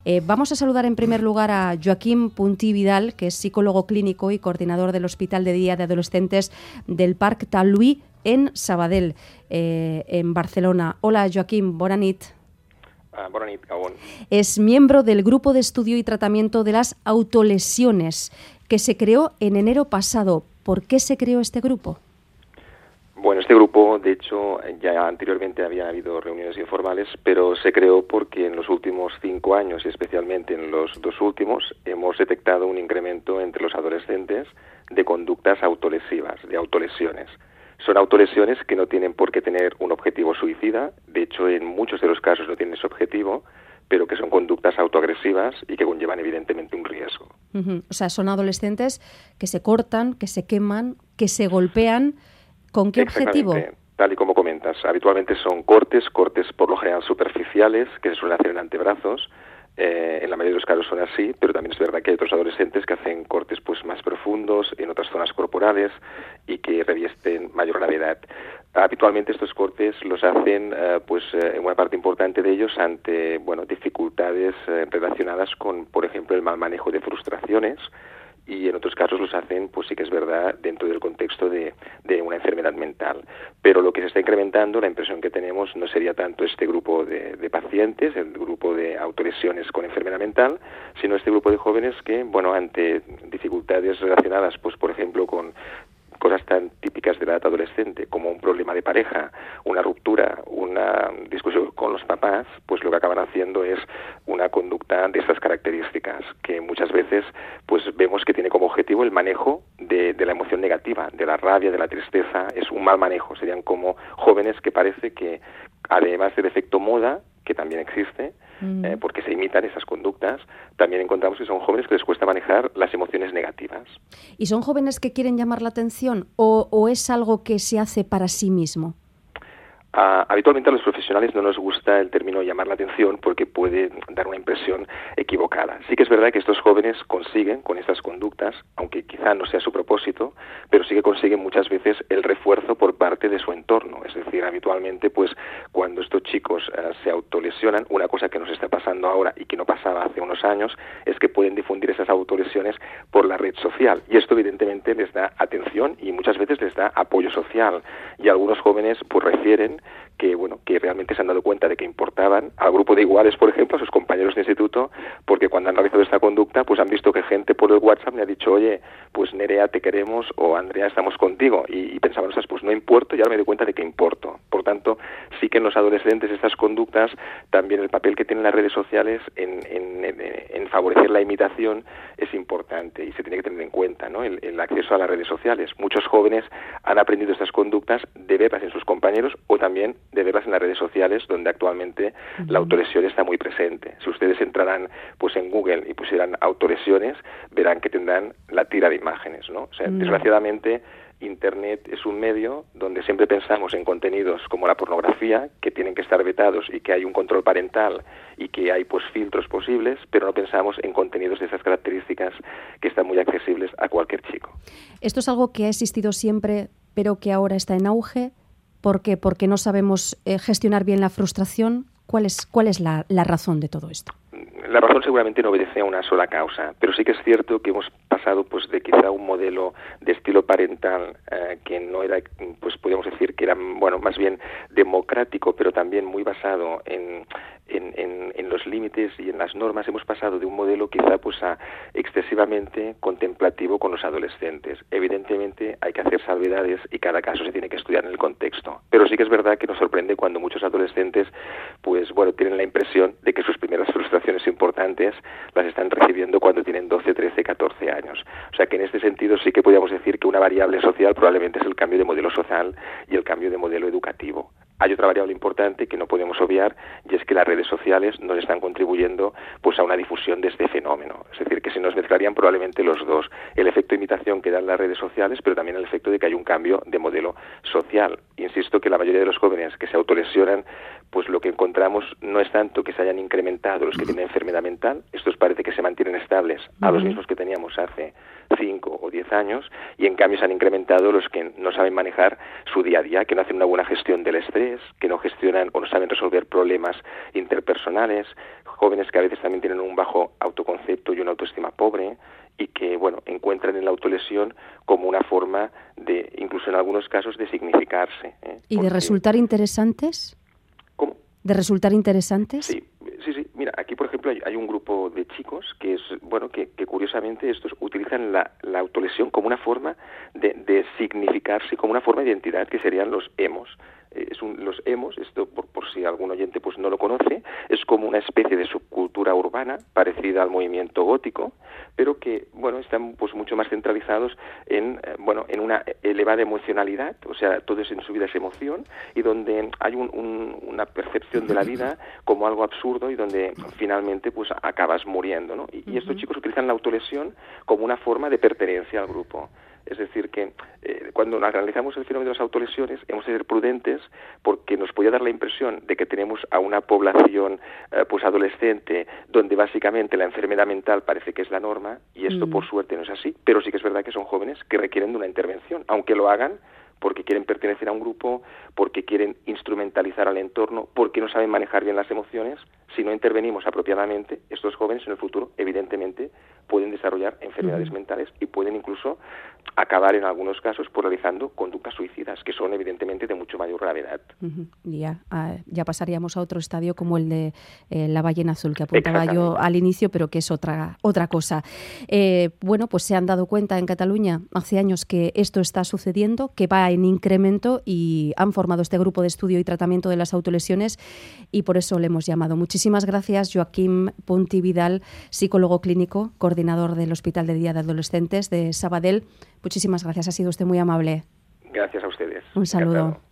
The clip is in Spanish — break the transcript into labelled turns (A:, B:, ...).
A: Vamos a saludar en primer lugar a Joaquim Puntí Vidal, que es psicólogo clínico y coordinador del Hospital de Día de Adolescentes del Parc Taulí en Sabadell, en Barcelona. Hola, Joaquim, bona nit.
B: Bona nit, Gabón.
A: Es miembro del Grupo de Estudio y Tratamiento de las Autolesiones, que se creó en enero pasado. ¿Por qué se creó este grupo?
B: Bueno, este grupo, de hecho, ya anteriormente había habido reuniones informales, pero se creó porque en los últimos 5 años, y especialmente en los 2 últimos, hemos detectado un incremento entre los adolescentes de conductas autolesivas, de autolesiones. Son autolesiones que no tienen por qué tener un objetivo suicida, de hecho, en muchos de los casos no tienen ese objetivo, pero que son conductas autoagresivas y que conllevan evidentemente un riesgo.
A: O sea, son adolescentes que se cortan, que se queman, que se golpean. ¿Con qué objetivo?
B: Tal y como comentas, habitualmente son cortes por lo general superficiales, que se suelen hacer en antebrazos. En la mayoría de los casos son así, pero también es verdad que hay otros adolescentes que hacen cortes pues más profundos en otras zonas corporales y que revisten mayor gravedad. Habitualmente estos cortes los hacen en una parte importante de ellos ante dificultades relacionadas con, por ejemplo, el mal manejo de frustraciones, y en otros casos los hacen, pues sí que es verdad, dentro del contexto de una enfermedad mental. Pero lo que se está incrementando, la impresión que tenemos, no sería tanto este grupo de pacientes, el grupo de autolesiones con enfermedad mental, sino este grupo de jóvenes que, ante dificultades relacionadas, pues por ejemplo, con cosas tan típicas de la edad adolescente como un problema de pareja, una ruptura, una discusión con los papás, pues lo que acaban haciendo es una conducta de estas características, que muchas veces pues vemos que tiene como objetivo el manejo de la emoción negativa, de la rabia, de la tristeza. Es un mal manejo. Serían como jóvenes que parece que, además del efecto moda, que también existe, porque se imitan esas conductas, también encontramos que son jóvenes que les cuesta manejar las emociones negativas.
A: ¿Y son jóvenes que quieren llamar la atención o es algo que se hace para sí mismo?
B: Habitualmente a los profesionales no nos gusta el término llamar la atención porque puede dar una impresión equivocada. Sí que es verdad que estos jóvenes consiguen con estas conductas, aunque quizá no sea su propósito, pero sí que consiguen muchas veces el refuerzo por parte de su entorno. Es decir, habitualmente pues cuando estos chicos se autolesionan, una cosa que nos está pasando ahora y que no pasaba hace unos años es que pueden difundir esas autolesiones por la red social, y esto evidentemente les da atención y muchas veces les da apoyo social, y algunos jóvenes pues refieren que realmente se han dado cuenta de que importaban al grupo de iguales, por ejemplo, a sus compañeros de instituto, porque cuando han realizado esta conducta, pues han visto que gente por el WhatsApp le ha dicho, oye, pues Nerea, te queremos, o Andrea, estamos contigo, y pensaban, pues no importo, y ahora me doy cuenta de que importo. Por tanto, sí que en los adolescentes estas conductas, también el papel que tienen las redes sociales en favorecer la imitación es importante, y se tiene que tener en cuenta, ¿no?, el acceso a las redes sociales. Muchos jóvenes han aprendido estas conductas de verlas en sus compañeros o también de verlas en las redes sociales, donde actualmente la autolesión está muy presente. Si ustedes entrarán pues en Google y pusieran autolesiones, verán que tendrán la tira de imágenes, ¿no? O sea, desgraciadamente Internet es un medio donde siempre pensamos en contenidos como la pornografía, que tienen que estar vetados y que hay un control parental y que hay pues filtros posibles, pero no pensamos en contenidos de esas características que están muy accesibles a cualquier chico.
A: ¿Esto es algo que ha existido siempre, pero que ahora está en auge? ¿Por qué? ¿Porque no sabemos gestionar bien la frustración? ¿Cuál es la razón de todo esto?
B: La razón seguramente no obedece a una sola causa, pero sí que es cierto que hemos pasado pues de quizá un modelo de estilo parental que no era, pues podríamos decir que era más bien democrático, pero también muy basado en los límites y en las normas. Hemos pasado de un modelo quizá pues a excesivamente contemplativo con los adolescentes. Evidentemente hay que hacer salvedades y cada caso se tiene que estudiar en el contexto, pero sí que es verdad que nos sorprende cuando muchos adolescentes tienen la impresión de que sus primeras frustraciones importantes las están recibiendo cuando tienen 12, 13, 14 años. O sea que en este sentido sí que podríamos decir que una variable social probablemente es el cambio de modelo social y el cambio de modelo educativo. Hay otra variable importante que no podemos obviar, y es que las redes sociales nos están contribuyendo pues a una difusión de este fenómeno. Es decir, que se nos mezclarían probablemente los dos, el efecto de imitación que dan las redes sociales, pero también el efecto de que hay un cambio de modelo social. Insisto que la mayoría de los jóvenes que se autolesionan, pues lo que encontramos no es tanto que se hayan incrementado los que tienen enfermedad mental, estos parece que se mantienen estables a los mismos que teníamos hace 5 o 10 años, y en cambio se han incrementado los que no saben manejar su día a día, que no hacen una buena gestión del estrés, que no gestionan o no saben resolver problemas interpersonales, jóvenes que a veces también tienen un bajo autoconcepto y una autoestima pobre y que, bueno, encuentran en la autolesión como una forma de, incluso en algunos casos, de significarse.
A: ¿Y de resultar interesantes?
B: ¿Cómo?
A: ¿De resultar interesantes?
B: Sí. Mira, aquí, por ejemplo, hay un grupo de chicos que es, bueno, que curiosamente estos utilizan la autolesión como una forma de significarse, como una forma de identidad, que serían los emos. Los emos, esto por si algún oyente pues no lo conoce, es como una especie de subcultura urbana parecida al movimiento gótico, pero que, bueno, están pues mucho más centralizados en una elevada emocionalidad, o sea, todo en su vida es emoción, y donde hay una percepción de la vida como algo absurdo y donde finalmente pues acabas muriendo, ¿no? Y estos chicos utilizan la autolesión como una forma de pertenencia al grupo. Es decir, que cuando analizamos el fenómeno de las autolesiones hemos de ser prudentes porque nos puede dar la impresión de que tenemos a una población pues adolescente donde básicamente la enfermedad mental parece que es la norma y esto por suerte no es así, pero sí que es verdad que son jóvenes que requieren de una intervención, aunque lo hagan porque quieren pertenecer a un grupo, porque quieren instrumentalizar al entorno, porque no saben manejar bien las emociones. Si no intervenimos apropiadamente, estos jóvenes en el futuro, evidentemente, pueden desarrollar enfermedades mentales y pueden incluso acabar en algunos casos por realizando conductas suicidas, que son evidentemente de mucho mayor gravedad.
A: Ya pasaríamos a otro estadio como el de la ballena azul, que apuntaba yo al inicio, pero que es otra cosa. Bueno, pues se han dado cuenta en Cataluña hace años que esto está sucediendo, que va en incremento y han formado este grupo de estudio y tratamiento de las autolesiones y por eso le hemos llamado. Muchísimas gracias, Joaquim Puntí Vidal, psicólogo clínico, coordinador del Hospital de Día de Adolescentes de Sabadell. Muchísimas gracias, ha sido usted muy amable.
B: Gracias a ustedes.
A: Un saludo.
B: Encantado.